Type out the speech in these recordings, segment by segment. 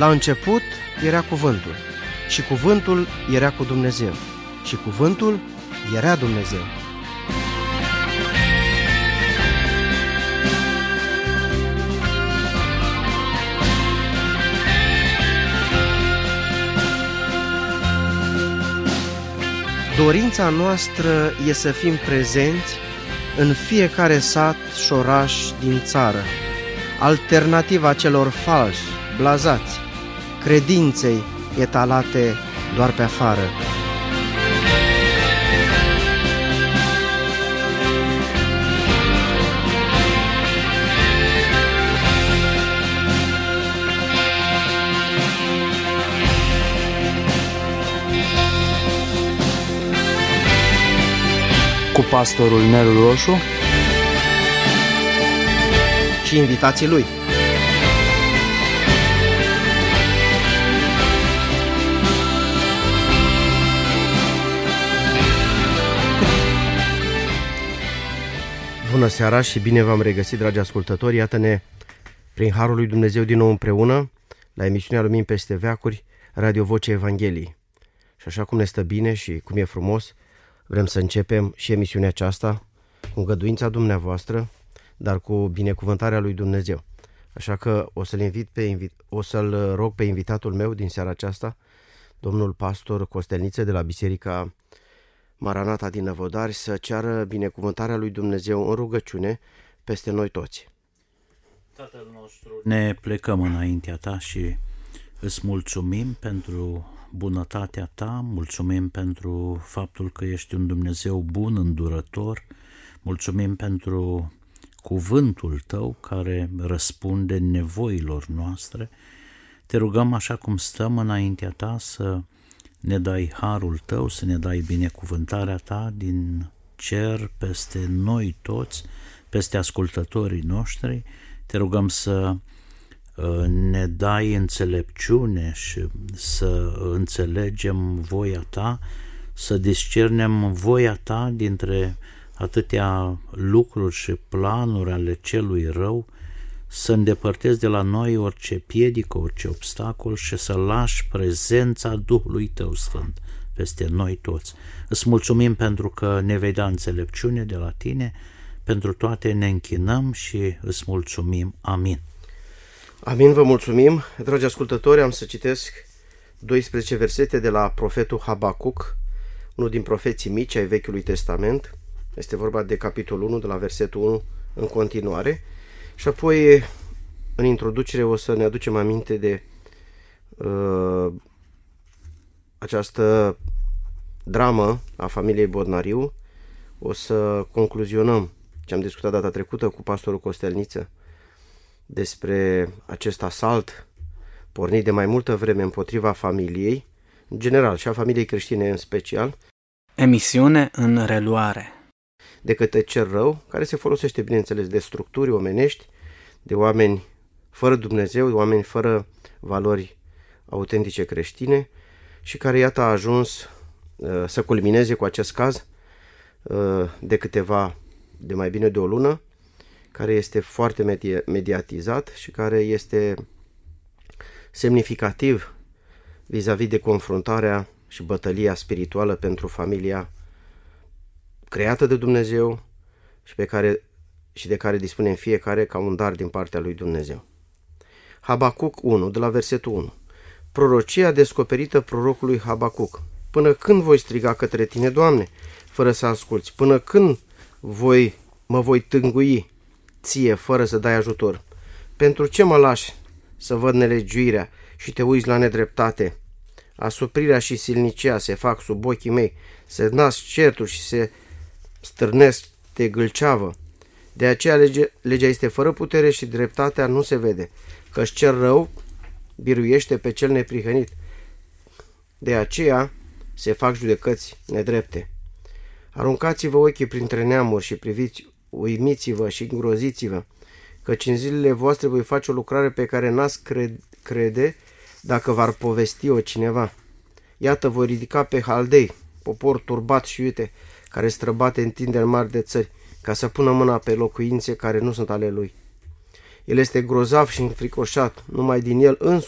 La început era cuvântul și cuvântul era cu Dumnezeu și cuvântul era Dumnezeu. Dorința noastră e să fim prezenți în fiecare sat și oraș din țară, alternativa celor falși, blazați, credinței etalate doar pe afară. Cu pastorul Nelu Roșu și invitații lui. Bună seara și bine v-am regăsit, dragi ascultători. Iată-ne prin Harul lui Dumnezeu din nou împreună la emisiunea Lumini peste veacuri, Radio Vocea Evangheliei. Și așa cum ne stă bine și cum e frumos, vrem să începem și emisiunea aceasta cu îngăduința dumneavoastră, dar cu binecuvântarea lui Dumnezeu. Așa că o să-l rog pe invitatul meu din seara aceasta, domnul pastor Costelniță de la Biserica Maranata din Năvodari, să ceară binecuvântarea lui Dumnezeu în rugăciune peste noi toți. Tatăl nostru, ne plecăm înaintea ta și îți mulțumim pentru bunătatea ta, mulțumim pentru faptul că ești un Dumnezeu bun, îndurător, mulțumim pentru cuvântul tău care răspunde nevoilor noastre. Te rugăm așa cum stăm înaintea ta să ne dai harul tău, să ne dai binecuvântarea ta din cer peste noi toți, peste ascultătorii noștri. Te rugăm să ne dai înțelepciune și să înțelegem voia ta, să discernem voia ta dintre atâtea lucruri și planuri ale celui rău, să îndepărtezi de la noi orice piedică, orice obstacol și să lași prezența Duhului tău Sfânt peste noi toți. Îți mulțumim pentru că ne vei da înțelepciune de la tine, pentru toate ne închinăm și îți mulțumim. Amin. Amin, vă mulțumim. Dragi ascultători, am să citesc 12 versete de la profetul Habacuc, unul din profeții mici ai Vechiului Testament. Este vorba de capitolul 1, de la versetul 1 în continuare. Și apoi, în introducere, o să ne aducem aminte de această dramă a familiei Bodnariu. O să concluzionăm ce am discutat data trecută cu pastorul Costelniță despre acest asalt pornit de mai multă vreme împotriva familiei, în general, și a familiei creștine în special. Emisiune în reluare. De către cel rău, care se folosește, bineînțeles, de structuri omenești, de oameni fără Dumnezeu, de oameni fără valori autentice creștine și care, iată, a ajuns să culmineze cu acest caz de mai bine de o lună, care este foarte mediatizat și care este semnificativ vis-a-vis de confruntarea și bătălia spirituală pentru familia creată de Dumnezeu și de care dispunem fiecare ca un dar din partea lui Dumnezeu. Habacuc 1, de la versetul 1. Prorocia descoperită prorocului Habacuc. Până când voi striga către tine, Doamne, fără să asculți? Până când mă voi tângui ție fără să dai ajutor? Pentru ce mă lași să văd nelegiuirea și te uiți la nedreptate? Asuprirea și silnicia se fac sub ochii mei, se nasc certuri și se stârnesc de gâlceavă. De aceea legea este fără putere și dreptatea nu se vede, căci cel rău biruiește pe cel neprihănit. De aceea se fac judecăți nedrepte. Aruncați-vă ochii printre neamuri și priviți, uimiți-vă și îngroziți-vă, căci în zilele voastre voi face o lucrare pe care n-ați crede dacă v-ar povesti-o cineva. Iată, voi ridica pe Haldei, popor turbat și iute, care străbate întinderi mari de țări, ca să pună mâna pe locuințe care nu sunt ale lui. El este grozav și înfricoșat, numai din el însuși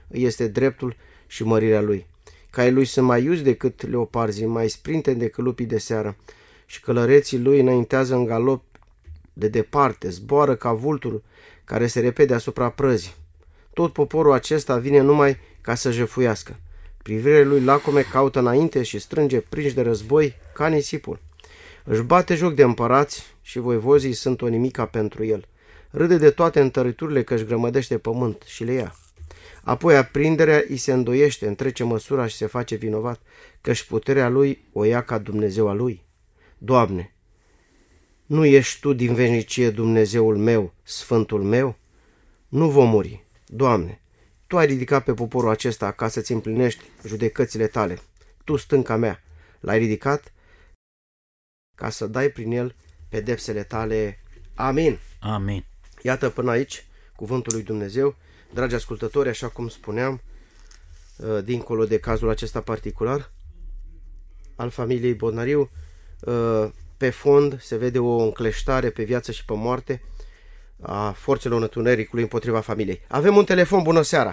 este dreptul și mărirea lui. Caii lui sunt mai iuzi decât leoparzii, mai sprinteni decât lupii de seară și călăreții lui înaintează în galop de departe, zboară ca vulturul care se repede asupra prăzii. Tot poporul acesta vine numai ca să jefuiască. Privirile lui lacome caută înainte și strânge prinși de război ca nisipul. Își bate joc de împărați și voivozii sunt o nimica pentru el. Râde de toate întăriturile că își grămădește pământ și le ia. Apoi aprinderea îi se îndoiește, întrece măsura și se face vinovat, că-și puterea lui o ia ca Dumnezeu a lui. Doamne, nu ești Tu din veșnicie Dumnezeul meu, Sfântul meu? Nu vom muri. Doamne, Tu ai ridicat pe poporul acesta ca să-ți împlinești judecățile Tale. Tu, stânca mea, l-ai ridicat ca să dai prin el pedepsele Tale. Amin. Amin. Iată până aici cuvântul lui Dumnezeu. Dragi ascultători, așa cum spuneam, dincolo de cazul acesta particular al familiei Bodnariu, pe fond se vede o încleștare pe viață și pe moarte a forțelor întunericului împotriva familiei. Avem un telefon, bună seara!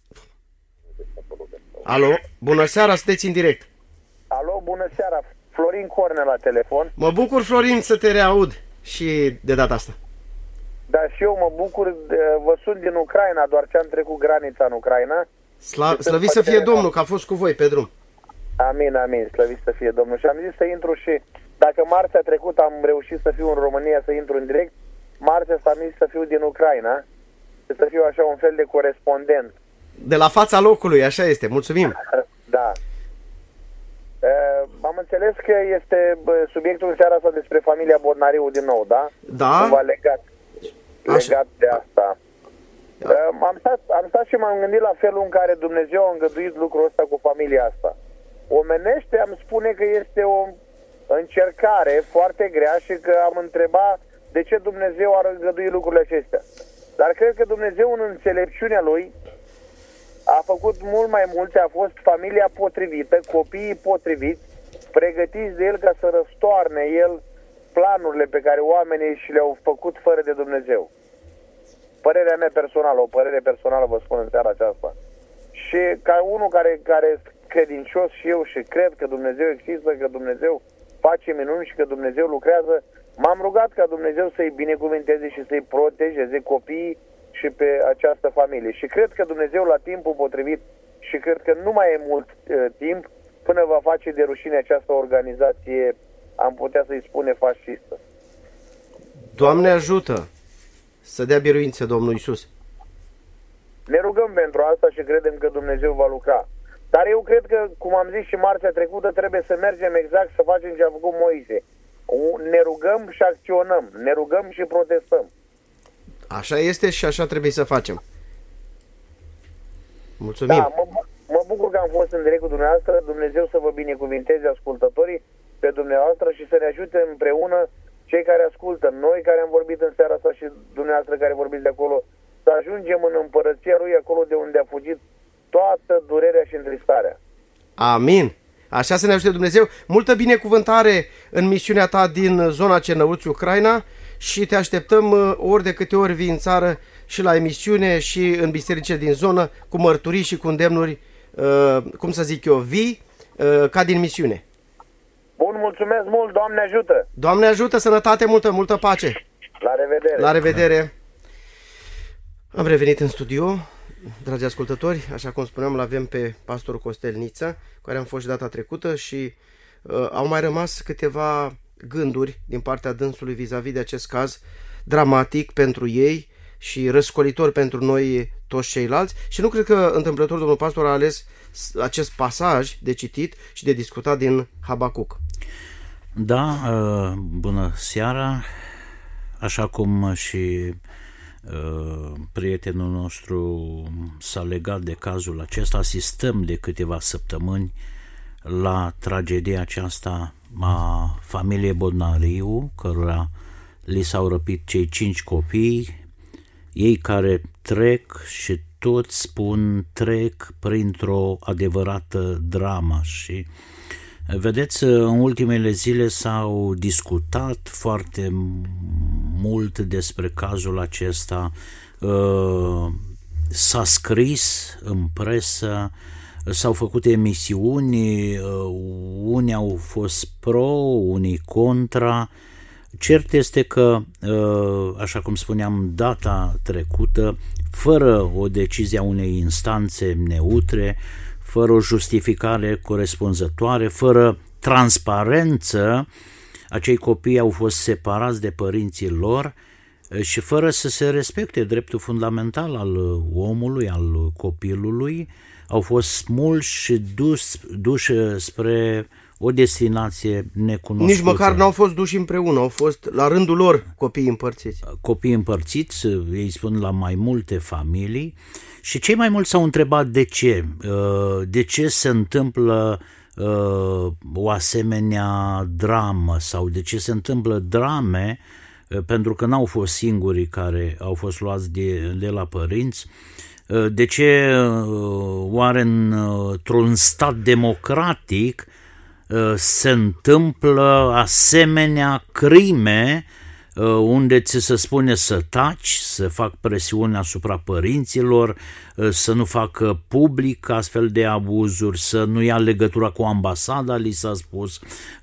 Alo, bună seara, sunteți în direct. Alo, bună seara, Florin Corne la telefon. Mă bucur, Florin, să te reaud și de data asta. Da, și eu mă bucur, vă sunt din Ucraina, doar ce am trecut granița în Ucraina. Slăvit să fie Domnul, că a fost cu voi pe drum. Amin, amin, slăvit să fie Domnul. Și am zis să intru și, dacă marțea trecut am reușit să fiu în România, să intru în direct, marțea asta am zis să fiu din Ucraina, să fiu așa un fel de corespondent. De la fața locului, așa este, mulțumim. Da. Am înțeles că este subiectul în seara asta despre familia Bodnariu din nou, da? Da. Cumva legat de asta. Am stat și m-am gândit la felul în care Dumnezeu a îngăduit lucrul ăsta cu familia asta. Omenește am spune că este o încercare foarte grea și că am întrebat de ce Dumnezeu ar îngădui lucrurile acestea. Dar cred că Dumnezeu în înțelepciunea Lui a făcut mult mai multe, a fost familia potrivită, copiii potriviți, pregătiți de El ca să răstoarne El planurile pe care oamenii și le-au făcut fără de Dumnezeu. Părerea mea personală, o părere personală vă spun în seara aceasta. Și ca unul care credincios și eu și cred că Dumnezeu există, că Dumnezeu face minuni și că Dumnezeu lucrează, m-am rugat ca Dumnezeu să-i binecuvânteze și să-i protejeze copiii și pe această familie. Și cred că Dumnezeu la timpul potrivit și cred că nu mai e mult timp până va face de rușine această organizație, am putea să-i spune fascistă. Doamne ajută să dea biruință Domnul Iisus. Ne rugăm pentru asta și credem că Dumnezeu va lucra. Dar eu cred că, cum am zis și marțea trecută, trebuie să mergem exact să facem ce a făcut Moise. Ne rugăm și acționăm, ne rugăm și protestăm. Așa este și așa trebuie să facem. Mulțumim. Da, mă bucur că am fost în direct cu dumneavoastră. Dumnezeu să vă binecuvinteze ascultătorii pe dumneavoastră și să ne ajute împreună cei care ascultă, noi care am vorbit în seara asta și dumneavoastră care vorbiți de acolo, să ajungem în împărăția Lui acolo de unde a fugit toată durerea și întristarea. Amin. Așa să ne ajute Dumnezeu. Multă binecuvântare în misiunea ta din zona Cernăuți, Ucraina, și te așteptăm ori de câte ori vii în țară și la emisiune și în bisericile din zonă cu mărturii și cu îndemnuri, cum să zic eu, vii ca din misiune. Bun, mulțumesc mult, Doamne ajută! Doamne ajută, sănătate multă, multă pace! La revedere! La revedere! Am revenit în studio, dragi ascultători, așa cum spuneam, l-avem pe pastorul Costel Nița, care am fost și data trecută și au mai rămas câteva gânduri din partea dânsului vis-a-vis de acest caz dramatic pentru ei și răscolitor pentru noi toți ceilalți și nu cred că întâmplător domnul pastor a ales acest pasaj de citit și de discutat din Habacuc. Da, bună seara, așa cum și prietenul nostru s-a legat de cazul acesta, asistăm de câteva săptămâni la tragedia aceasta a familiei Bodnariu, cărora li s-au răpit cei 5 copii, ei care trec și toți spun trec printr-o adevărată dramă și vedeți, în ultimele zile s-au discutat foarte mult despre cazul acesta. s-a scris în presă, s-au făcut emisiuni, unii au fost pro, unii contra. Cert este că, așa cum spuneam data trecută, fără o decizie a unei instanțe neutre, fără o justificare corespunzătoare, fără transparență, acei copii au fost separați de părinții lor și fără să se respecte dreptul fundamental al omului, al copilului, au fost smulși și duși spre o destinație necunoscută. Nici măcar n-au fost duși împreună, au fost la rândul lor copiii împărțiți. Copiii împărțiți, ei spun, la mai multe familii, și cei mai mulți s-au întrebat de ce. De ce se întâmplă o asemenea dramă sau de ce se întâmplă drame, pentru că n-au fost singurii care au fost luați de la părinți. De ce oare într-un stat democratic se întâmplă asemenea crime unde ți se spune să taci, să fac presiune asupra părinților, să nu facă public astfel de abuzuri, să nu ia legătura cu ambasada, li s-a spus.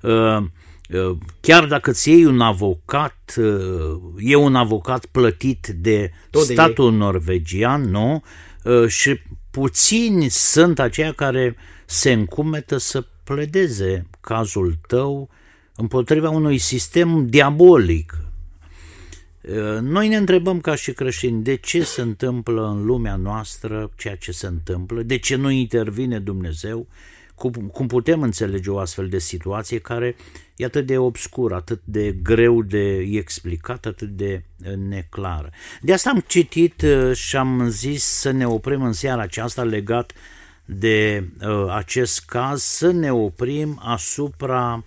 Chiar dacă îți iei un avocat, e un avocat plătit de statul norvegian, nu? Și puțini sunt aceia care se încumetă să pledeze cazul tău împotriva unui sistem diabolic. Noi ne întrebăm ca și creștini de ce se întâmplă în lumea noastră ceea ce se întâmplă, de ce nu intervine Dumnezeu, cum putem înțelege o astfel de situație care e atât de obscură, atât de greu de explicat, atât de neclară. De asta am citit și am zis să ne oprim în seara aceasta legat de acest caz, să ne oprim asupra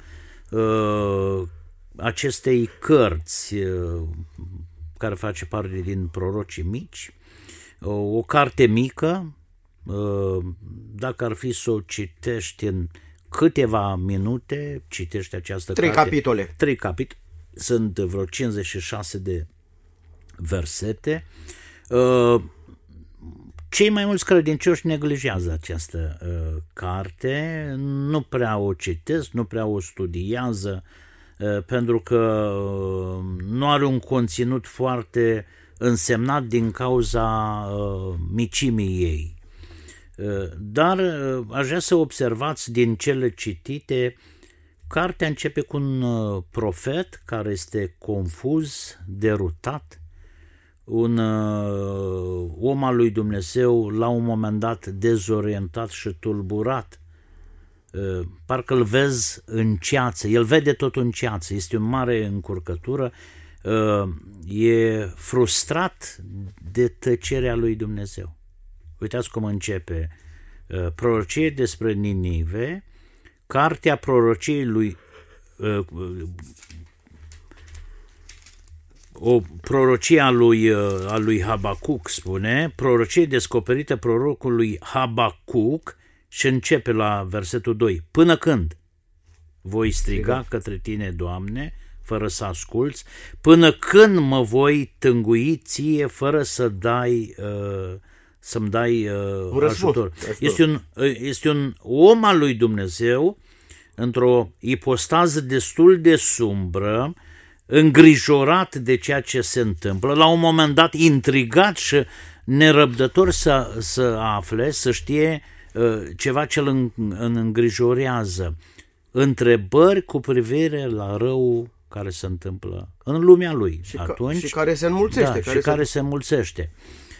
acestei cărți care face parte din Prorocii Mici, o carte mică. Dacă ar fi să o citești în câteva minute, citești această carte. 3 capitole. Sunt vreo 56 de versete. Cei mai mulți credincioși neglijează această carte, nu prea o citesc, nu prea o studiază, pentru că nu are un conținut foarte însemnat din cauza micimii ei. Dar aș vrea să observați din cele citite, cartea începe cu un profet care este confuz, derutat, un om al lui Dumnezeu la un moment dat dezorientat și tulburat. Parcă îl vezi în ceață, el vede totul în ceață, este o mare încurcătură, e frustrat de tăcerea lui Dumnezeu. Uitați cum începe prorocie despre Ninive, cartea prorociei lui o prorocie a lui Habacuc, spune, prorocie descoperită prorocului Habacuc, și începe la versetul 2. Până când voi striga către tine, Doamne, fără să asculți, până când mă voi tângui ție fără să să-mi dai ajutor. Este un om al lui Dumnezeu într-o ipostază destul de sumbră, îngrijorat de ceea ce se întâmplă, la un moment dat intrigat și nerăbdător să afle, să știe ceva ce îl îngrijorează. Întrebări cu privire la rău care se întâmplă în lumea lui. Și care se înmulțește. Care se înmulțește.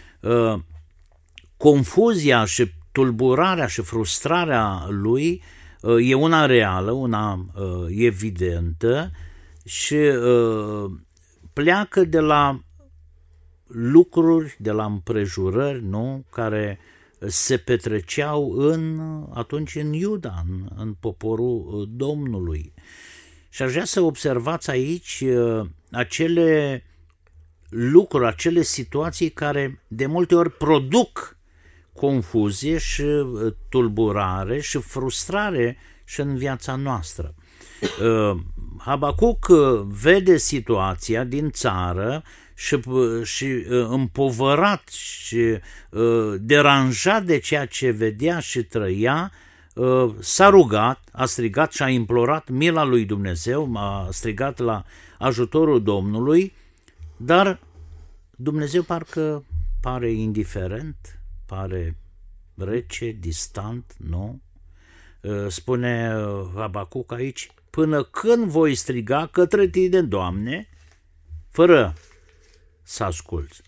Confuzia și tulburarea și frustrarea lui e una reală, una evidentă și pleacă de la lucruri, de la împrejurări, nu, care se petreceau atunci în Iuda, în poporul Domnului. Și aș vrea să observați aici acele lucruri, acele situații care de multe ori produc confuzie și tulburare și frustrare și în viața noastră. Habacuc vede situația din țară și împovărat și deranjat de ceea ce vedea și trăia, s-a rugat, a strigat și a implorat mila lui Dumnezeu, a strigat la ajutorul Domnului, dar Dumnezeu parcă pare indiferent, pare rece, distant, nu? Spune Habacuc aici, până când voi striga către tine, Doamne, fără să asculți.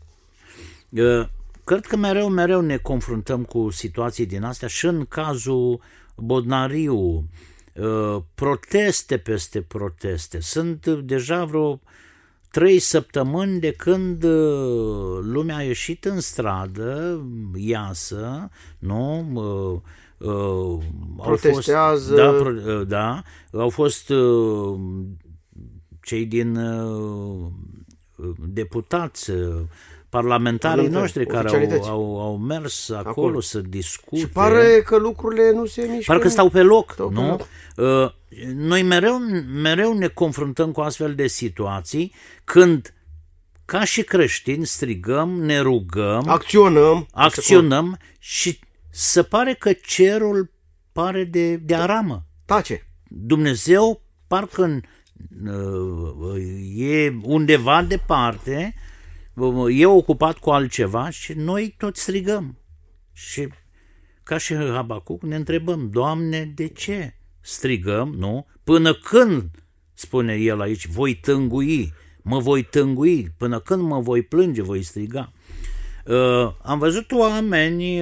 Cred că mereu ne confruntăm cu situații din astea și în cazul Bodnariu, proteste peste proteste. Sunt deja vreo 3 săptămâni de când lumea a ieșit în stradă, iasă, nu? Protestează. Au fost cei din deputați, parlamentarii noștri care au mers acolo să discute. Și pare că lucrurile nu se mișcă. Pare că stau pe loc, nu? Noi mereu ne confruntăm cu astfel de situații când, ca și creștini, strigăm, ne rugăm, acționăm și se pare că cerul pare de aramă. Tace. Dumnezeu parcă e undeva departe, e ocupat cu altceva și noi tot strigăm. Și ca și Habacuc ne întrebăm, Doamne, de ce strigăm, nu? Până când, spune el aici, voi tângui, mă voi tângui, până când mă voi plânge, voi striga. Am văzut oameni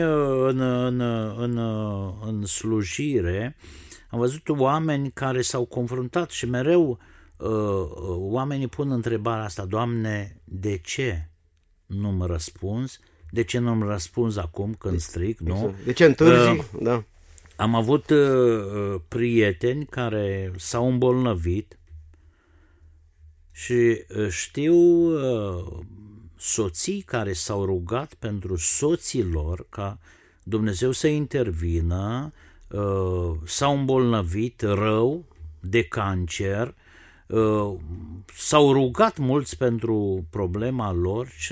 în slujire, am văzut oameni care s-au confruntat și mereu oamenii pun întrebarea asta, Doamne, de ce nu mă răspunzi? De ce nu-mi răspunzi acum când strig? Nu? De ce întârzi? Da. Am avut prieteni care s-au îmbolnăvit și știu soții care s-au rugat pentru soții lor ca Dumnezeu să intervină, s-au îmbolnăvit rău de cancer, s-au rugat mulți pentru problema lor și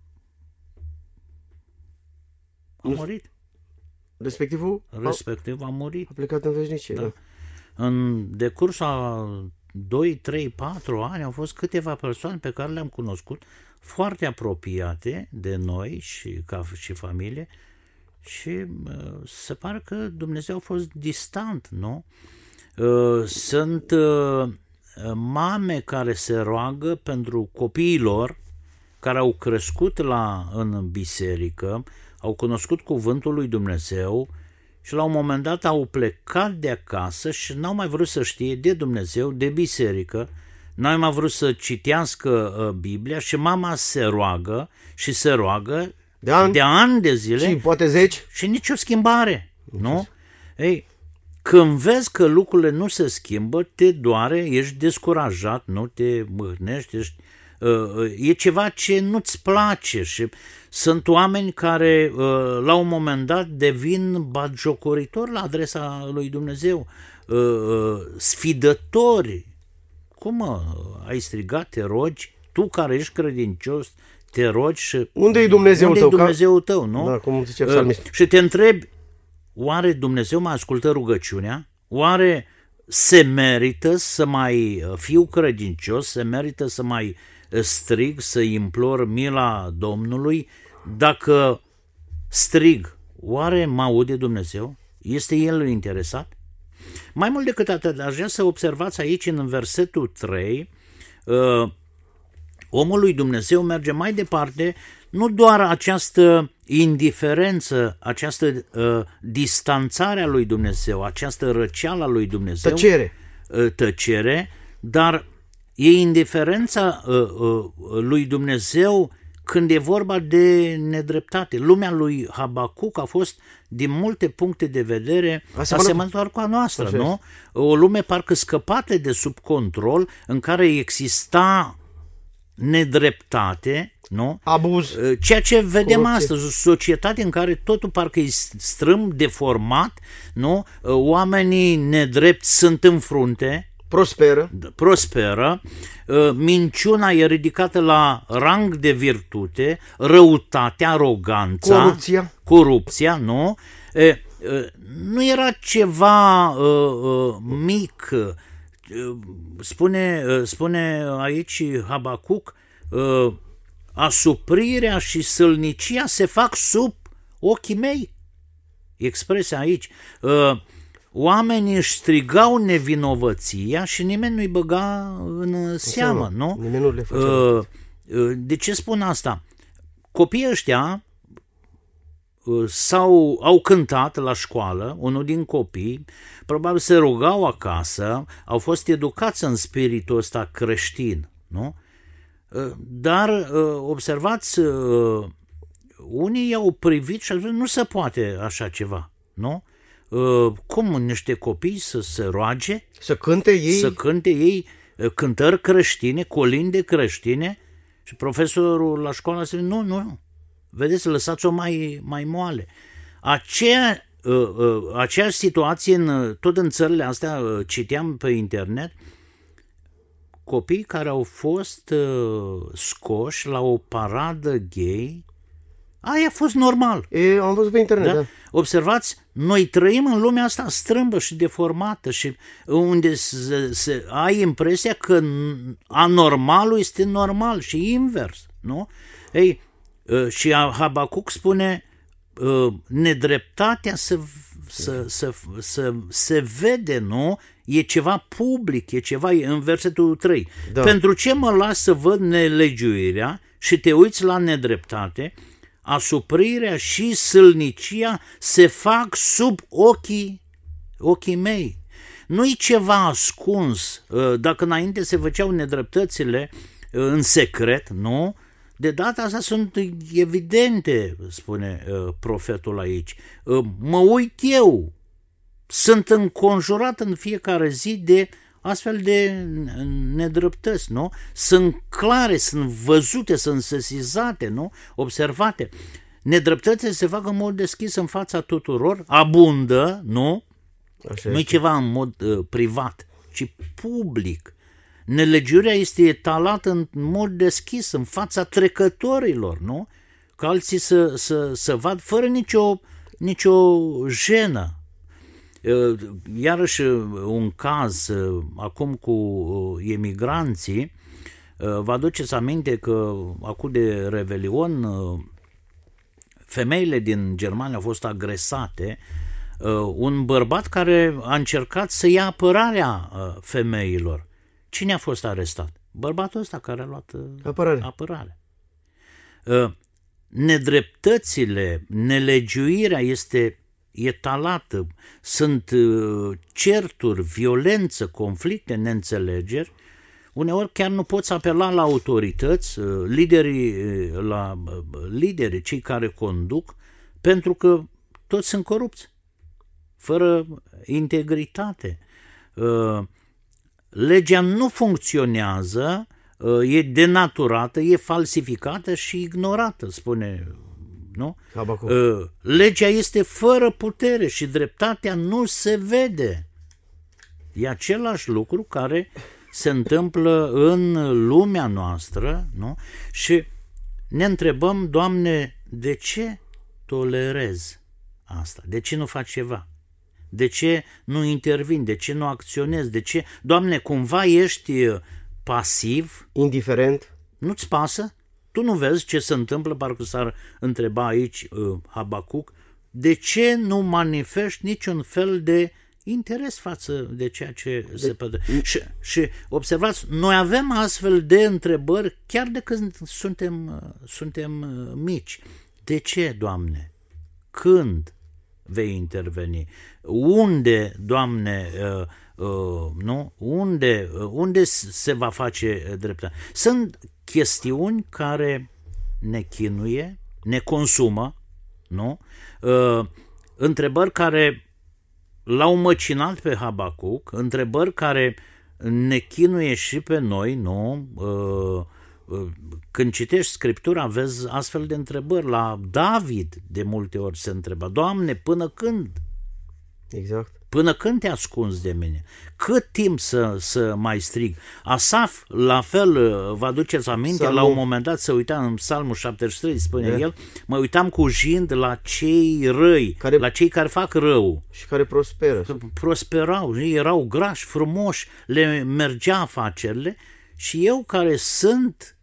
a murit. Respectiv a murit. A plecat în veșnicie. Da. În decursul a 2, 3, 4 ani au fost câteva persoane pe care le-am cunoscut foarte apropiate de noi și ca și familie și se pare că Dumnezeu a fost distant, nu? Sunt mame care se roagă pentru copiii lor care au crescut în biserică, au cunoscut cuvântul lui Dumnezeu și la un moment dat au plecat de acasă și n-au mai vrut să știe de Dumnezeu, de biserică, n-au mai vrut să citească Biblia și mama se roagă și se roagă de ani de zile și poate 10 și nicio schimbare, nu? Ei, când vezi că lucrurile nu se schimbă, te doare, ești descurajat, nu te mâhnești, e ceva ce nu-ți place și sunt oameni care la un moment dat devin batjocoritori la adresa lui Dumnezeu, sfidători. Cum ai strigat, te rogi, tu care ești credincios, te rogi și... Unde-i Dumnezeul tău, nu? Da, cum zice psalmistul. Și te întrebi, oare Dumnezeu mai ascultă rugăciunea? Oare se merită să mai fiu credincios? Se merită să mai strig, să implor mila Domnului? Dacă strig, oare mă aude Dumnezeu? Este El interesat? Mai mult decât atât, aș vrea să observați aici în versetul 3, omul lui Dumnezeu merge mai departe, nu doar această indiferență, această distanțare a lui Dumnezeu, această răceală a lui Dumnezeu, tăcere, dar e indiferența lui Dumnezeu când e vorba de nedreptate. Lumea lui Habacuc a fost, din multe puncte de vedere, asemănătoare cu a noastră, nu? O lume parcă scăpată de sub control, în care exista nedreptate, nu? Abuz. Ceea ce vedem astăzi, o societate în care totul parcă e strâmb, deformat, nu? Oamenii nedrepti sunt în frunte, prosperă, minciuna e ridicată la rang de virtute, răutatea, aroganța, corupția, nu? Nu era ceva mic. Spune aici Habacuc, asuprirea și sălnicia se fac sub ochii mei. Expresia aici. Oamenii își strigau nevinovăția și nimeni nu-i băga în seamă, nu? Nimeni nu le făcea. De ce spun asta? Copiii ăștia au cântat la școală, unul din copii, probabil se rugau acasă, au fost educați în spiritul ăsta creștin, nu? Dar, observați, unii i-au privit și au zis, nu se poate așa ceva, nu? Cum niște copii să se roage? Să cânte ei cântări creștine, colinde creștine? Și profesorul la școală zice, nu, vedeți, lăsați-o mai moale. Aceeași situație tot în țările astea, citeam pe internet, copii care au fost scoși la o paradă gay, aia a fost normal. Am văzut pe internet, da? Observați, noi trăim în lumea asta strâmbă și deformată și unde ai impresia că anormalul este normal și invers, nu? Și Habacuc spune, nedreptatea se vede, nu? E ceva public, e ceva în versetul 3. Da. Pentru ce mă las să văd nelegiuirea și te uiți la nedreptate? Asuprirea și sâlnicia se fac sub ochii mei. Nu-i ceva ascuns. Dacă înainte se făceau nedreptățile în secret, nu? De data asta sunt evidente, spune profetul aici. Mă uit eu. Sunt înconjurat în fiecare zi de astfel de nedreptăți, nu? Sunt clare, sunt văzute, sunt sesizate, nu? Observate. Nedreptățile se fac în mod deschis în fața tuturor, abundă, nu? Nu e ceva în mod privat, ci public. Nelegiuirea este etalată în mod deschis în fața trecătorilor, nu? Că alții să vad fără nicio jenă. Iarăși un caz acum cu emigranții, vă aduceți aminte că acum de Revelion femeile din Germania au fost agresate, un bărbat care a încercat să ia apărarea femeilor. Cine a fost arestat? Bărbatul ăsta care a luat apărare. Nedreptățile, nelegiuirea este etalată, sunt certuri, violență, conflicte, neînțelegeri. Uneori chiar nu poți apela la autorități, liderii, cei care conduc, pentru că toți sunt corupți, fără integritate. Legea nu funcționează, e denaturată, e falsificată și ignorată, spune, nu? Legea este fără putere și dreptatea nu se vede. E același lucru care se întâmplă în lumea noastră, nu? Și ne întrebăm, Doamne, de ce tolerezi asta? De ce nu faci ceva? De ce nu intervin? De ce nu acționezi? De ce, Doamne, cumva ești pasiv? Indiferent? Nu-ți pasă? Tu nu vezi ce se întâmplă, parcă s-ar întreba aici Habacuc, de ce nu manifesti niciun fel de interes față de ceea ce se petrece? Și observați, noi avem astfel de întrebări chiar de când suntem mici. De ce, Doamne? Când vei interveni? Unde, Doamne, nu? Unde se va face dreptate? Sunt chestiuni care ne chinuie, ne consumă, nu? Întrebări care l-au măcinat pe Habacuc, întrebări care ne chinuie și pe noi, nu? Când citești Scriptura, vezi astfel de întrebări. La David de multe ori se întreba, Doamne, până când? Exact. Până când te ascunzi de mine? Cât timp să mai strig? Asaf, la fel, vă aduceți aminte, la un moment dat se uita în Psalmul 73, spune el, mă uitam cu jind la cei răi, la cei care fac rău. Și care prosperă. Prosperau, erau grași, frumoși, le mergea afacerile și eu care sunt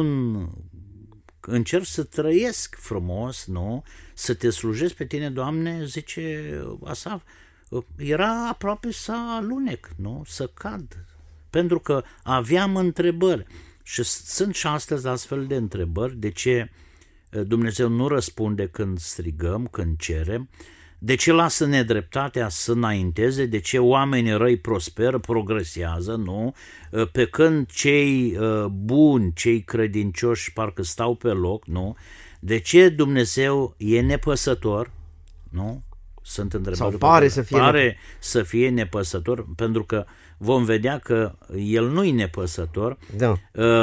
încerc să trăiesc frumos, nu? Să te slujesc pe tine, Doamne, zice Asaf, era aproape să alunec, nu? Să cad. Pentru că aveam întrebări. Și sunt și astăzi astfel de întrebări. De ce Dumnezeu nu răspunde când strigăm, când cerem? De ce lasă nedreptatea să înainteze? De ce oamenii răi prosperă, progresează, nu? Pe când cei buni, cei credincioși parcă stau pe loc, nu? De ce Dumnezeu e nepăsător, nu? Sunt întrebări. Sau pare să fie nepăsător, pentru că vom vedea că El nu e nepăsător. Da.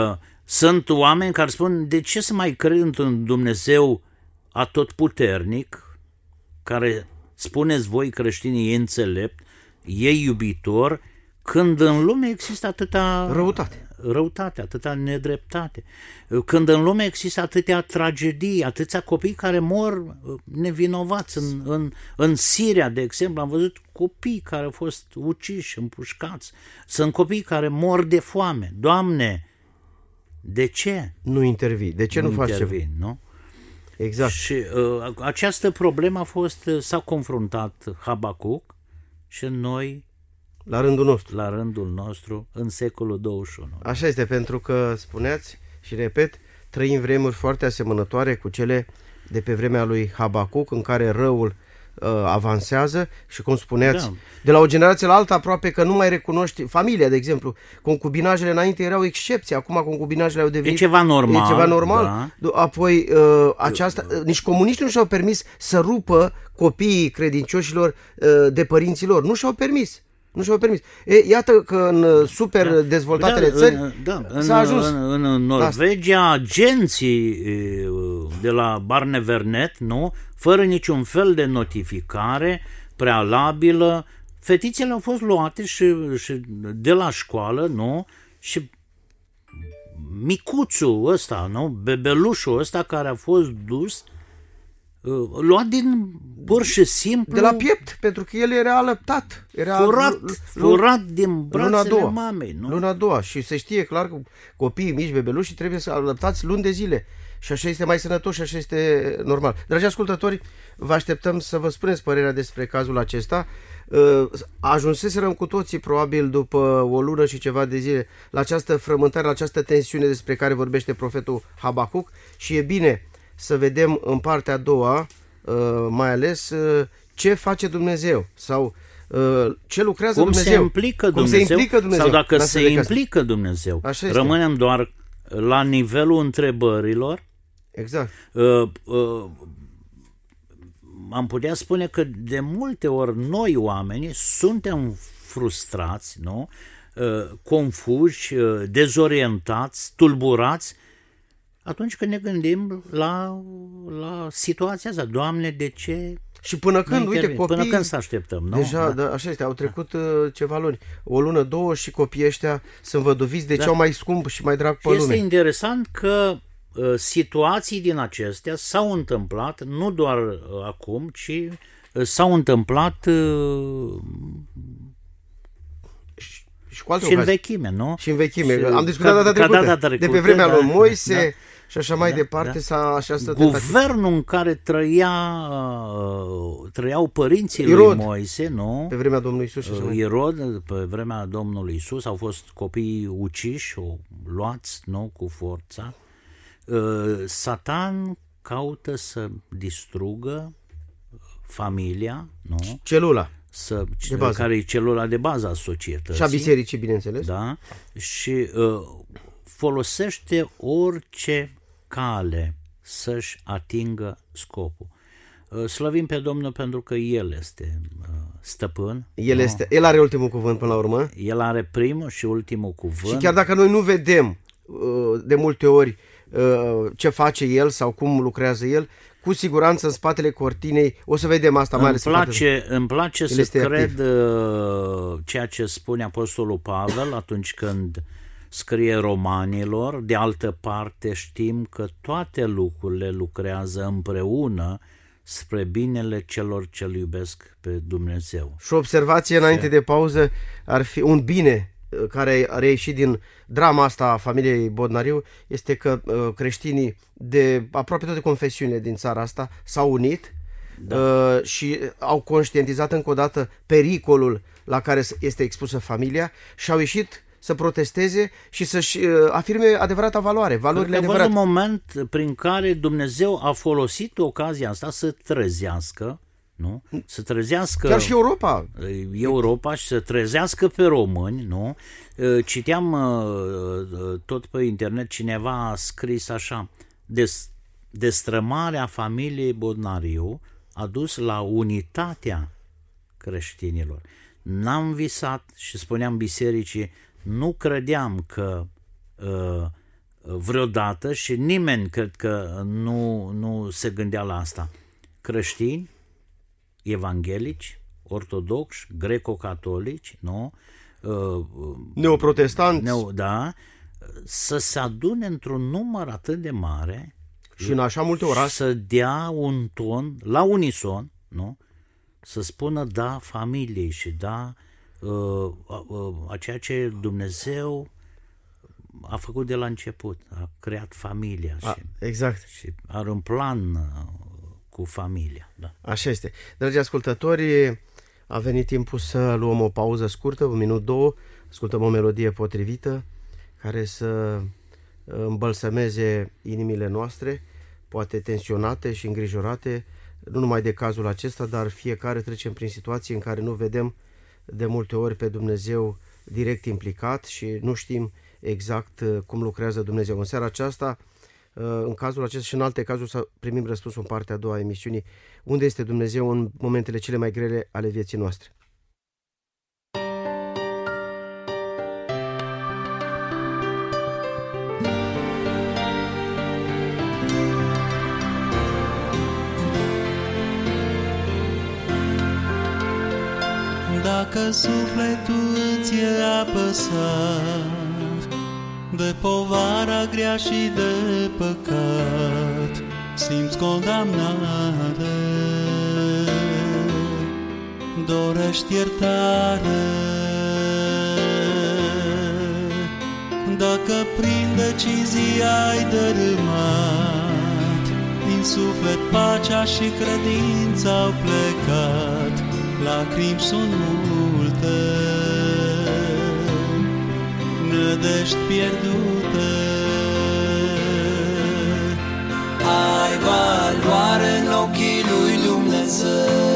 Sunt oameni care spun, de ce să mai cred într-un Dumnezeu atotputernic, care spuneți voi creștinii e înțelept, e iubitor, când în lume există atâta răutate, atâta nedreptate, când în lume există atâtea tragedii, atâția copii care mor nevinovați. În Siria, de exemplu, am văzut copii care au fost uciși, împușcați. Sunt copii care mor de foame. Doamne, de ce? Nu intervii. De ce nu faci ceva? Nu? Exact. Și această problemă s-a confruntat Habacuc și noi la rândul nostru în secolul 21. Așa este, pentru că spuneați și repet, trăim vremuri foarte asemănătoare cu cele de pe vremea lui Habacuc, în care răul avansează și, cum spuneați, de la o generație la alta aproape că nu mai recunoști familia, de exemplu. Concubinajele înainte erau excepții, acum concubinajele au devenit... E ceva normal. Da. Apoi, nici comuniștii nu și-au permis să rupă copiii credincioșilor de părinții lor. Nu și-au permis. Iată că în super dezvoltatele țări s-a ajuns. În Norvegia, agenții de la Barnevernet, nu, fără niciun fel de notificare prealabilă, fetițele au fost luate și de la școală, nu, și micuțul ăsta, nu, bebelușul ăsta care a fost dus, luat din pur și simplu de la piept, pentru că el era alăptat, era furat din brațele mamei, nu? Luna a doua. Și se știe clar că copiii mici, bebeluși, trebuie să alăptați luni de zile. Și așa este mai sănătos și așa este normal. Dragi ascultători, vă așteptăm să vă spuneți părerea despre cazul acesta. Ajunseserăm cu toții probabil după o lună și ceva de zile la această frământare, la această tensiune despre care vorbește profetul Habacuc și e bine să vedem în partea a doua, mai ales, ce face Dumnezeu sau ce lucrează Dumnezeu. Se implică Dumnezeu. Sau dacă se implică Dumnezeu. Rămânem doar la nivelul întrebărilor. Exact. Am putea spune că de multe ori noi oamenii suntem frustrați, nu? Confuși, dezorientați, tulburați, atunci când ne gândim la situația asta. Doamne, de ce? Și până când, uite, copiii... Până când să așteptăm, nu? Deja, da, așa este, au trecut ceva luni. O lună, două și copiii ăștia sunt văduviți de cea mai scump și mai drag pe lume. Este interesant că situații din acestea s-au întâmplat, nu doar acum, ci s-au întâmplat și în vechime, nu? Și în vechime. Am discutat data trecută, de pe vremea lui Moise și așa mai departe. Guvernul în care trăiau părinții lui Moise, nu? Pe vremea Domnului Iisus. Irod, pe vremea Domnului Iisus, au fost copii uciși, luați, nu, cu forța. Satan caută să distrugă familia, nu? Celula. Care e celula de bază a societății. Și a bisericii, bineînțeles. Da? Și folosește orice cale să-și atingă scopul. Slăvim pe Domnul pentru că El este stăpân. El are ultimul cuvânt până la urmă. El are primul și ultimul cuvânt. Și chiar dacă noi nu vedem de multe ori ce face El sau cum lucrează El, cu siguranță în spatele cortinei, o să vedem asta mai ales. Îmi place să cred ceea ce spune Apostolul Pavel atunci când scrie Romanilor. De altă parte știm că toate lucrurile lucrează împreună spre binele celor ce îl iubesc pe Dumnezeu. Și o observație înainte de pauză ar fi un bine care a reieșit din drama asta a familiei Bodnariu, este că creștinii de aproape toate confesiunile din țara asta s-au unit și au conștientizat încă o dată pericolul la care este expusă familia și au ieșit să protesteze și să-și afirme adevărata valoare, valorile adevărate. Un moment prin care Dumnezeu a folosit ocazia asta să trezească, nu? Să trezească chiar și Europa și să trezească pe români, nu? Citeam tot pe internet, cineva a scris așa: destrămarea familiei Bodnariu a dus la unitatea creștinilor. N-am visat și spuneam bisericii, nu credeam că vreodată, și nimeni cred că nu se gândea la asta, creștini, evanghelici, ortodoxi, greco-catolici, nu? Neoprotestanți, să se adune într-un număr atât de mare și în așa multe orașe, să dea un ton la unison, nu? Să spună da familiei și da a ceea ce Dumnezeu a făcut de la început, a creat familia exact. Și are un plan cu familia. Da. Așa este. Dragi ascultători, a venit timpul să luăm o pauză scurtă, 1 minut, 2, ascultăm o melodie potrivită care să îmbălsămeze inimile noastre, poate tensionate și îngrijorate, nu numai de cazul acesta, dar fiecare trecem prin situații în care nu vedem de multe ori pe Dumnezeu direct implicat și nu știm exact cum lucrează Dumnezeu. În seara aceasta, în cazul acesta și în alte cazuri, să primim răspunsul în partea a doua a emisiunii: unde este Dumnezeu în momentele cele mai grele ale vieții noastre? Dacă sufletul îți e apăsat de povara grea și de păcat, simți condamnare, dorești iertare. Dacă prin decizii ai dărâmat, din suflet pacea și credința au plecat, lacrimi sunt multe, nădejdi pierdute. Ai valoare în ochii lui Dumnezeu,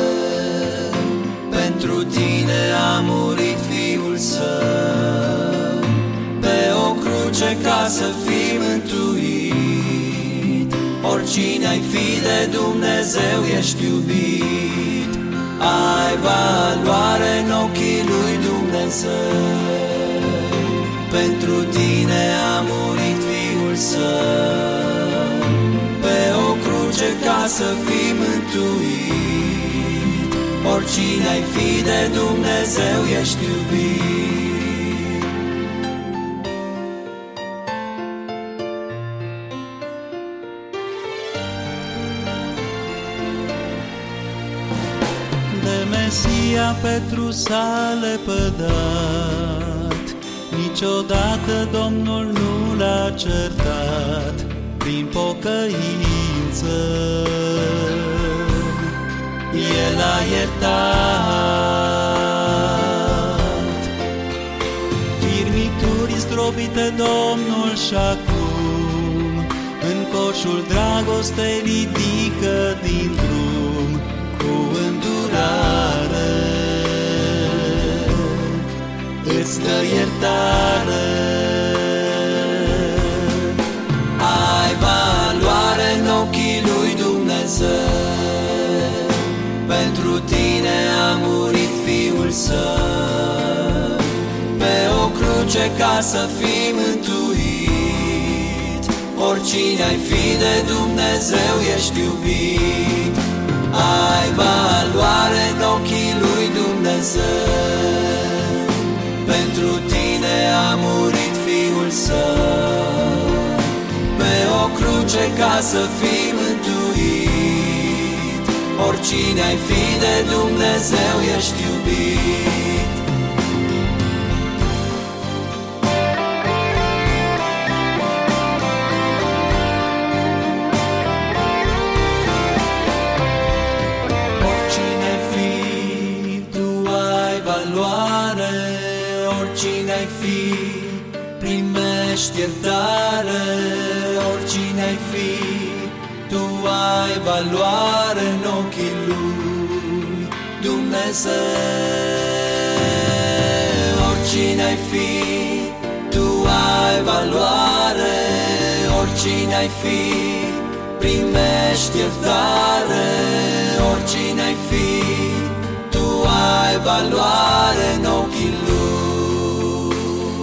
pentru tine a murit Fiul Său, pe o cruce ca să fii mântuit. Oricine ai fi de Dumnezeu ești iubit. Ai valoare în ochii lui Dumnezeu, pentru tine a murit Fiul Său, pe o cruce ca să fii mântuit. Oricine ai fi de Dumnezeu ești iubit. Mesia Petru s-a lepădat, niciodată Domnul nu l-a certat, prin pocăință El a iertat. Firmituri zdrobite Domnul și acum în coșul dragostei ridică din drum cu îndurare, îți dă iertare. Ai valoare în ochii lui Dumnezeu, pentru tine a murit Fiul Său, pe o cruce ca să fii mântuit. oricine ai fi de Dumnezeu ești iubit. Ai valoare în ochii lui Dumnezeu, pentru tine a murit Fiul Său, pe o cruce ca să fii mântuit. Oricine ai fi de Dumnezeu ești iubit. Oricine ai fi, tu ai valoare. Oricine ai fi, primești iertare. Oricine ai fi, tu ai valoare în ochii lui Dumnezeu. Oricine ai fi, tu ai valoare. Oricine ai fi, primești iertare. Oricine ai fi, tu ai valoare în ochii lui.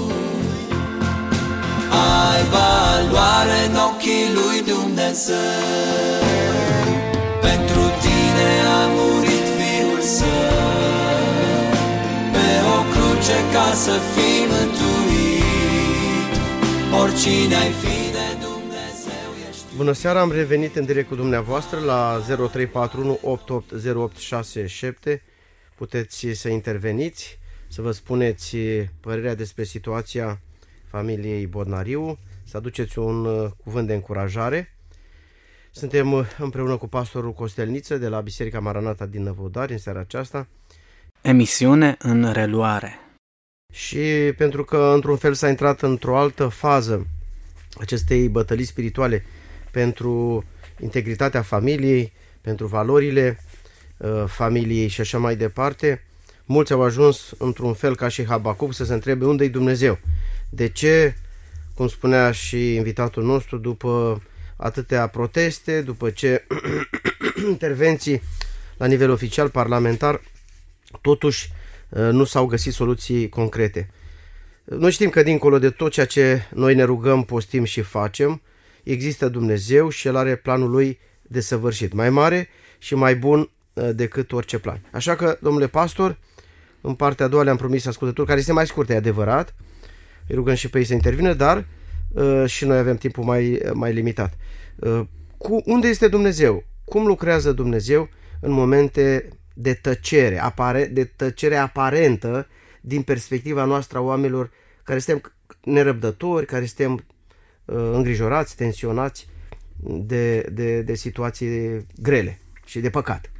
Ai valoare în ochii lui Dumnezeu, pentru tine a murit Fiul Său, pe o cruce ca să fii mântuit. Oricine ai fi de Dumnezeu ești. Bună seara, am revenit în direct cu dumneavoastră la 0341 880867. Puteți să interveniți, să vă spuneți părerea despre situația familiei Bodnariu, să aduceți un cuvânt de încurajare. Suntem împreună cu pastorul Costelniță de la Biserica Maranata din Năvodari în seara aceasta. Emisiune în reluare. Și pentru că într-un fel s-a intrat într-o altă fază acestei bătălii spirituale pentru integritatea familiei, pentru valorile familiei și așa mai departe, mulți au ajuns într-un fel ca și Habacuc să se întrebe unde-i Dumnezeu. De ce, cum spunea și invitatul nostru, după atâtea proteste, după ce intervenții la nivel oficial parlamentar, totuși nu s-au găsit soluții concrete. Noi știm că dincolo de tot ceea ce noi ne rugăm, postim și facem, există Dumnezeu și El are planul Lui desăvârșit, mai mare și mai bun decât orice plan. Așa că, domnule pastor, în partea a doua le-am promis ascultători, care este mai scurtă, e adevărat, îi rugăm și pe ei să intervină, dar și noi avem timpul mai limitat. Unde este Dumnezeu? Cum lucrează Dumnezeu în momente de tăcere aparentă din perspectiva noastră a oamenilor care suntem nerăbdători, care suntem îngrijorați, tensionați de situații grele și de păcat?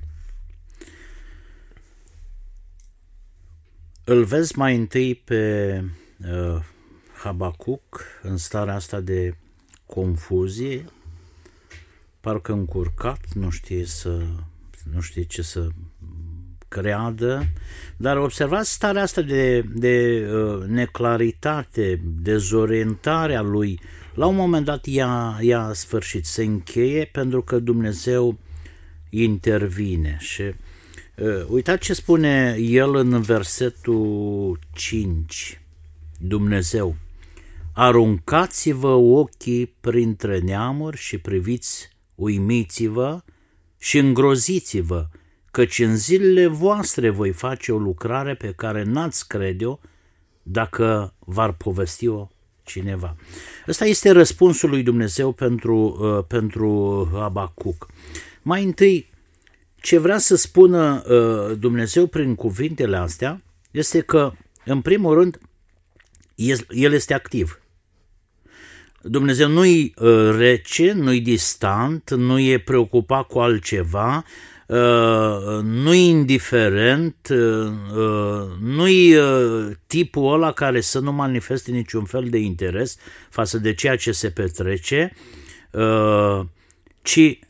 Îl vezi mai întâi pe Habacuc în starea asta de confuzie, parcă încurcat, nu știe ce să creadă, dar observați starea asta de neclaritate, dezorientare a lui. La un moment dat ea sfârșit, se încheie pentru că Dumnezeu intervine. Și uitați ce spune el în versetul 5, Dumnezeu: aruncați-vă ochii printre neamuri și priviți, uimiți-vă și îngroziți-vă, căci în zilele voastre voi face o lucrare pe care n-ați crede-o dacă v-ar povesti-o cineva. Ăsta este răspunsul lui Dumnezeu pentru Habacuc. Mai întâi, ce vrea să spună Dumnezeu prin cuvintele astea este că, în primul rând, El este activ. Dumnezeu nu-i rece, nu-i distant, nu e preocupat cu altceva, nu-i indiferent, nu-i tipul ăla care să nu manifeste niciun fel de interes față de ceea ce se petrece, ci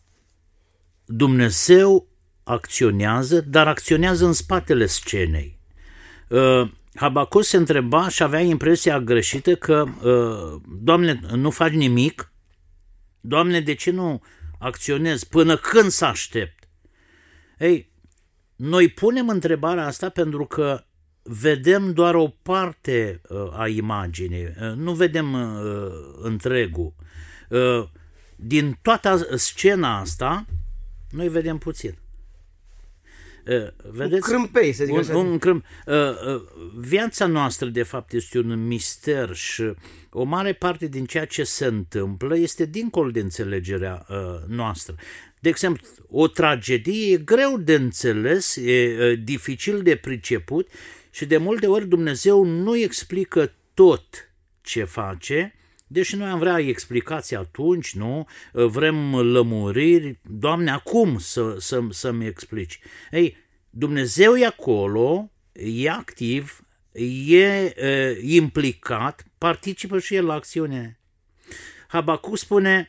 Dumnezeu acționează, dar acționează în spatele scenei. Habacuc se întreba și avea impresia greșită că Doamne, nu faci nimic? Doamne, de ce nu acționezi? Până când să aștept? Ei, noi punem întrebarea asta pentru că vedem doar o parte a imaginii, nu vedem întregul. din toată scena asta, noi vedem puțin. Vedeți? Un crâmpei, să zic așa. Viața noastră, de fapt, este un mister și o mare parte din ceea ce se întâmplă este dincolo de înțelegerea noastră. De exemplu, o tragedie e greu de înțeles, e dificil de priceput și de multe ori Dumnezeu nu explică tot ce face, deși noi am vrea explicații atunci, nu? Vrem lămuriri. Doamne, acum să-mi explici. Ei, Dumnezeu e acolo, e activ, e implicat, participă și el la acțiune. Habacuc spune,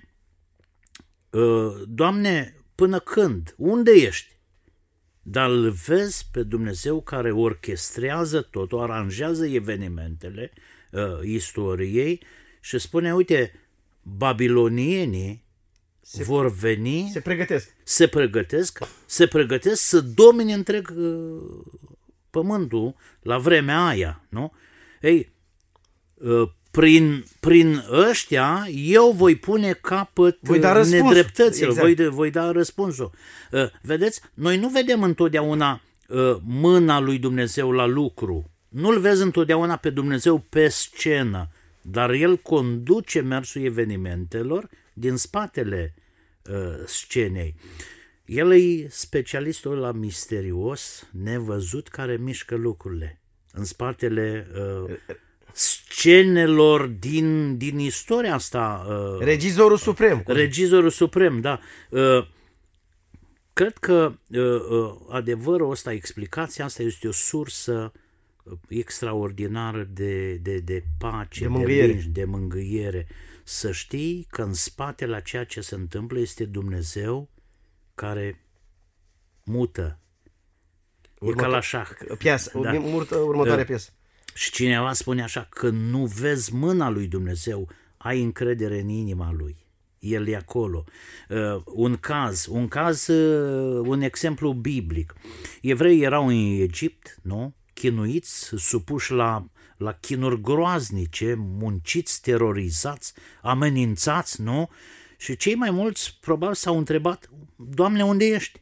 Doamne, până când? Unde ești? Dar îl vezi pe Dumnezeu care orchestrează totul, aranjează evenimentele istoriei și spune, uite, babilonienii vor veni, se pregătesc să domine întreg pământul la vremea aia, nu? Ei, prin ăștia eu voi pune capăt nedreptăților, exact. voi da răspunsul. Vedeți, noi nu vedem întotdeauna mâna lui Dumnezeu la lucru, nu-L vezi întotdeauna pe Dumnezeu pe scenă, dar El conduce mersul evenimentelor din spatele scenei. El e specialistul ăla misterios, nevăzut, care mișcă lucrurile în spatele scenelor din istoria asta. Regizorul suprem. Regizorul suprem, da. Cred că adevărul ăsta, explicația asta este o sursă extraordinară de pace, de mângâiere. Să știi că în spatele a ceea ce se întâmplă este Dumnezeu care mută. E ca la șah. Următoarea piesă. Și cineva spune așa, că nu vezi mâna lui Dumnezeu, ai încredere în inima lui. El e acolo. Un exemplu biblic. Evreii erau în Egipt, nu? Chinuiți, supuși la chinuri groaznice, munciți, terorizați, amenințați, nu? Și cei mai mulți probabil s-au întrebat, Doamne, unde ești?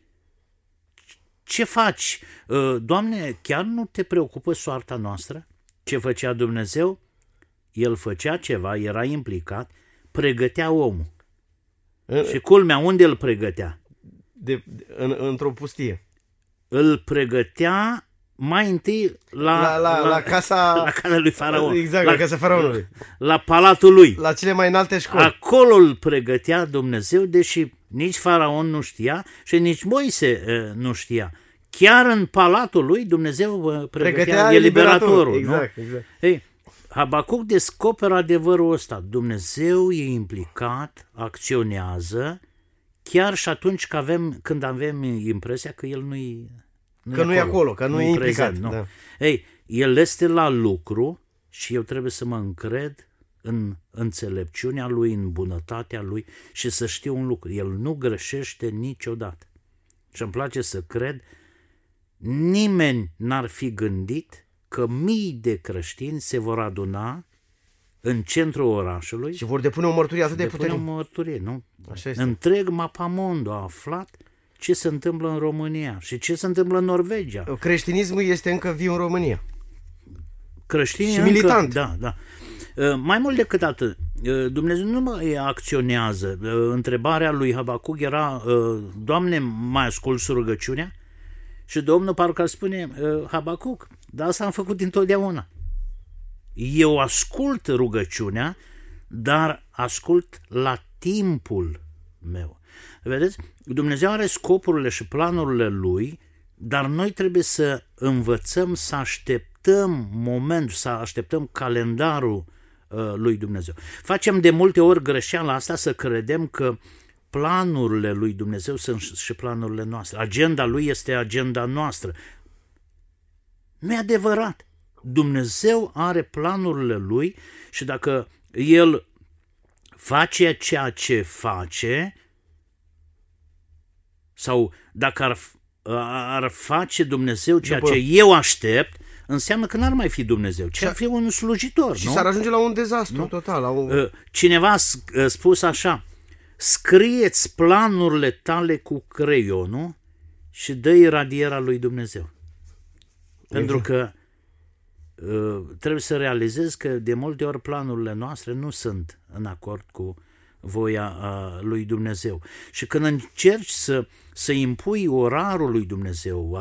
Ce faci? Doamne, chiar nu te preocupă soarta noastră? Ce făcea Dumnezeu? El făcea ceva, era implicat, pregătea omul. Și culmea, unde îl pregătea? Într-o pustie. Îl pregătea mai întâi la casa lui Faraon. Exact, la casa Faraonului. La palatul lui. La cele mai înalte școli. Acolo îl pregătea Dumnezeu, deși nici Faraon nu știa și nici Moise nu știa. Chiar în palatul lui Dumnezeu pregătea eliberatorul. Exact. Ei, Habacuc descoperă adevărul ăsta. Dumnezeu e implicat, acționează, chiar și atunci când avem impresia că El nu e acolo, că nu e implicat. Prezent, da. Ei, El este la lucru și eu trebuie să mă încred în înțelepciunea Lui, în bunătatea Lui și să știu un lucru. El nu greșește niciodată. Și îmi place să cred, nimeni n-ar fi gândit că mii de creștini se vor aduna în centrul orașului și vor depune o mărturie atât de puternică. Nu? Așa este. Întreg Mapamondo a aflat ce se întâmplă în România și ce se întâmplă în Norvegia. Creștinismul este încă viu în România. Creștinii și militant. Da. Mai mult decât atât, Dumnezeu nu mai acționează. Întrebarea lui Habacuc era, Doamne, mai asculți rugăciunea? Și Domnul parcă spune, Habacuc, dar asta am făcut dintotdeauna. Eu ascult rugăciunea, dar ascult la timpul meu. Vedeți? Dumnezeu are scopurile și planurile Lui, dar noi trebuie să învățăm să așteptăm momentul, să așteptăm calendarul lui Dumnezeu. Facem de multe ori greșeala asta să credem că planurile lui Dumnezeu sunt și planurile noastre. Agenda Lui este agenda noastră. Nu e adevărat. Dumnezeu are planurile Lui și dacă El face ceea ce face, sau dacă ar face Dumnezeu ceea ce eu aștept, înseamnă că n-ar mai fi Dumnezeu, ci ar fi un slujitor. Și nu? s-ar ajunge la un dezastru total. Cineva a spus așa: scrieți planurile tale cu creionul și dă-i radiera lui Dumnezeu. Pentru că trebuie să realizezi că de multe ori planurile noastre nu sunt în acord cu voia lui Dumnezeu. Și când încerci să impui orarul lui Dumnezeu,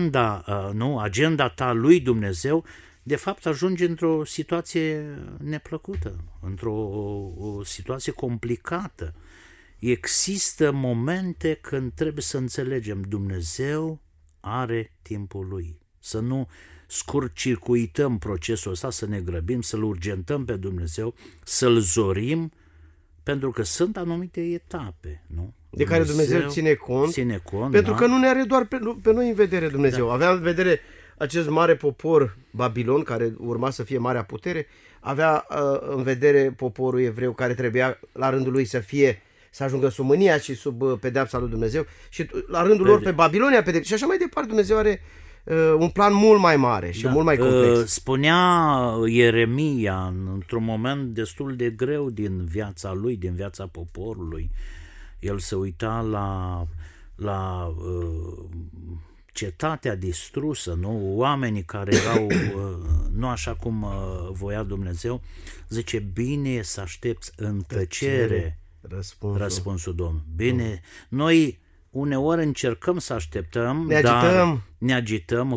agenda ta lui Dumnezeu, de fapt ajungi într-o situație neplăcută, într-o situație complicată. Există momente când trebuie să înțelegem: Dumnezeu are timpul lui. Să nu scurt-circuităm procesul ăsta, să ne grăbim, să-L urgentăm pe Dumnezeu, să-L zorim, pentru că sunt anumite etape, nu? De care Dumnezeu ține cont, pentru că nu ne are doar pe noi în vedere Dumnezeu. Avea în vedere acest mare popor Babilon, care urma să fie marea putere, avea în vedere poporul evreu, care trebuia la rândul lui să ajungă sub mânia și sub pedeapsa lui Dumnezeu, și la rândul lor pe Babilonia pedepsi și așa mai departe. Dumnezeu are un plan mult mai mare și mult mai complex. Spunea Ieremia într-un moment destul de greu din viața lui, din viața poporului. El se uita la cetatea distrusă, nu? Oamenii care erau nu așa cum voia Dumnezeu. Zice: bine e să aștepți în tăcere răspunsul Domnului. Bine, noi uneori încercăm să așteptăm, dar ne agităm,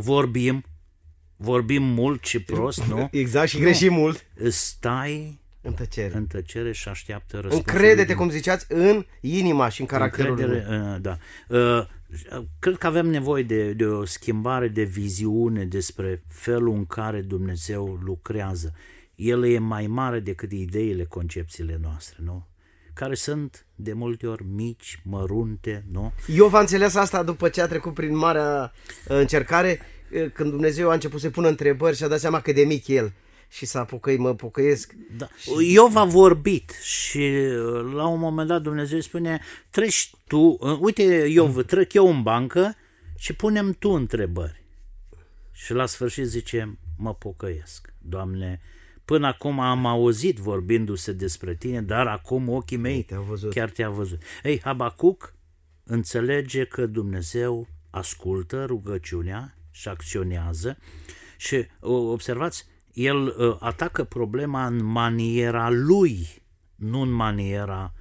vorbim mult și prost, nu? Exact, și greșim mult. Stai în tăcere și așteaptă răspunsul. Încrede-te, cum ziceați, în inima și în caracterul lui. Da. Cred că avem nevoie de o schimbare de viziune despre felul în care Dumnezeu lucrează. El e mai mare decât ideile, concepțiile noastre, nu? Care sunt de multe ori mici, mărunte, nu? Iov a înțeles asta după ce a trecut prin marea încercare, când Dumnezeu a început să pună întrebări și a dat seama cât de mic el. Și s-a mă pocăiesc. Da. Iov a vorbit și la un moment dat Dumnezeu îi spune: treci tu, uite Iov, trec eu în bancă și punem tu întrebări. Și la sfârșit zice: mă pocăiesc, Doamne, până acum am auzit vorbindu-se despre tine, dar acum ochii mei chiar te-au văzut. Ei, Habacuc înțelege că Dumnezeu ascultă rugăciunea și acționează și observați, el atacă problema în maniera lui, nu în maniera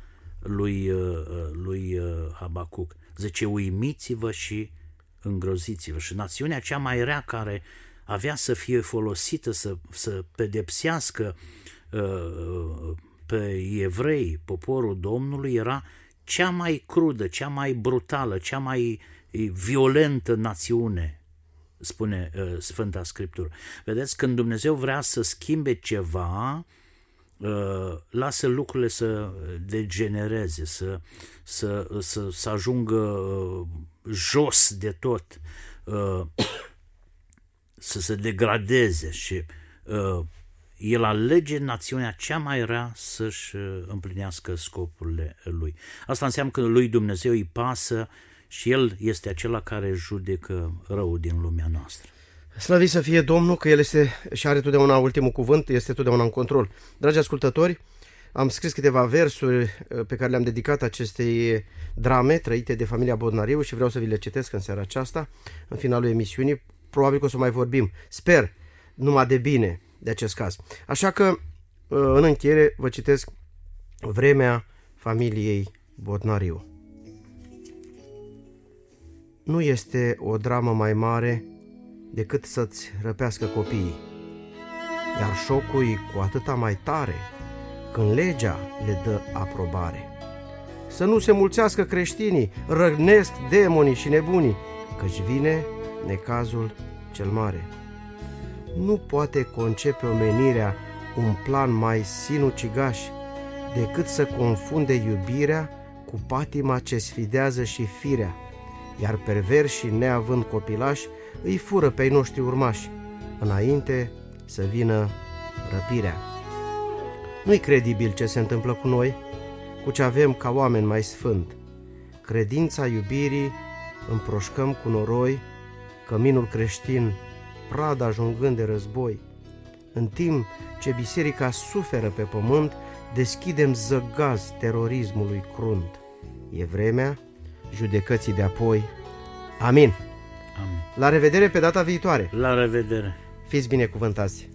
lui Habacuc. Zice: uimiți-vă și îngroziți-vă. Și națiunea cea mai rea care avea să fie folosită să pedepsească pe evrei, poporul Domnului, era cea mai crudă, cea mai brutală, cea mai violentă națiune, spune Sfânta Scriptură. Vedeți, când Dumnezeu vrea să schimbe ceva, lasă lucrurile să degenereze, să ajungă jos de tot, să se degradeze și el alege națiunea cea mai rea să-și împlinească scopurile lui. Asta înseamnă că lui Dumnezeu îi pasă și el este acela care judecă răul din lumea noastră. Slăvit să fie Domnul, că el este și are totdeauna ultimul cuvânt, este totdeauna în control. Dragi ascultători, am scris câteva versuri pe care le-am dedicat acestei drame trăite de familia Bodnariu și vreau să vi le citesc în seara aceasta, în finalul emisiunii. Probabil că o să mai vorbim, sper, numai de bine de acest caz. Așa că, în încheiere, vă citesc vremea familiei Bodnariu. Nu este o dramă mai mare decât să-ți răpească copiii, iar șocul e cu atâta mai tare când legea le dă aprobare. Să nu se mulțească creștinii, răgnesc demonii și nebunii, căci vine necazul cel mare. Nu poate concepe omenirea un plan mai sinucigaș decât să confunde iubirea cu patima ce sfidează și firea, iar perverși, neavând copilași, îi fură pe ai noștri urmași, înainte să vină răpirea. Nu-i credibil ce se întâmplă cu noi, cu ce avem ca oameni mai sfânt. Credința iubirii împroșcăm cu noroi, căminul creștin pradă ajungând de război. În timp ce biserica suferă pe pământ, deschidem zăgaz terorismului crunt. E vremea judecății de apoi. Amin. Amin. La revedere pe data viitoare. La revedere. Fiți binecuvântați.